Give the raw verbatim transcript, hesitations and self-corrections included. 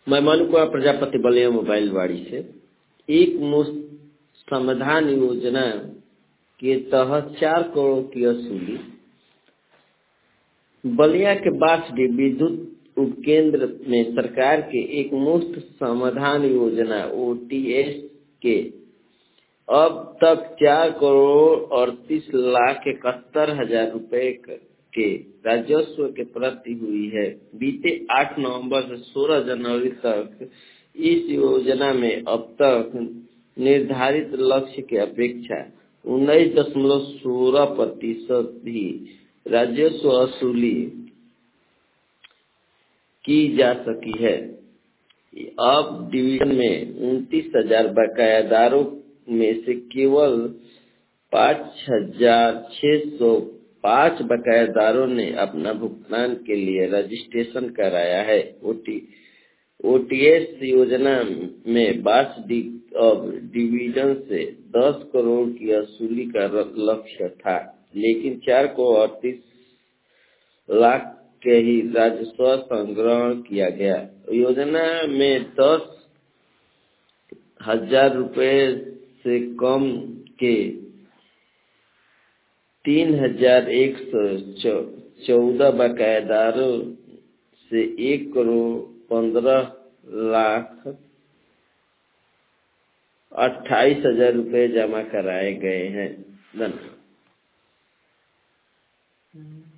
मैं मनु कुमार प्रजापति बलिया मोबाइल वाड़ी से एक मुश्त समाधान योजना के तहत चार करोड़ की वसूली बलिया के बासडी विद्युत उपकेंद्र में सरकार के एक मुश्त समाधान योजना ओ टी एस के अब तक चार करोड़ अड़तीस लाख इकहत्तर हजार रुपए के राजस्व के प्राप्ति हुई है। बीते आठ नवंबर से सोलह जनवरी तक इस योजना में अब तक निर्धारित लक्ष्य के अपेक्षा उन्नीस दशमलव सोलह प्रतिशत भी राजस्व वसूली की जा सकी है। अब डिवीजन में उनतीस हजार बकायादारों में से केवल पाँच हजार छह सौ पाँच बकायादारों ने अपना भुगतान के लिए रजिस्ट्रेशन कराया है। ओ टी एस योजना में बासडी अब डिवीजन से दस करोड़ की वसूली का लक्ष्य था, लेकिन चार करोड़ अड़तीस लाख के ही राजस्व संग्रह किया गया। योजना में दस हजार रुपए से कम के तीन हजार एक सौ चौदह बकायेदारों से एक करोड़ पंद्रह लाख अट्ठाईस हजार रुपए जमा कराए गए हैं। धन्यवाद।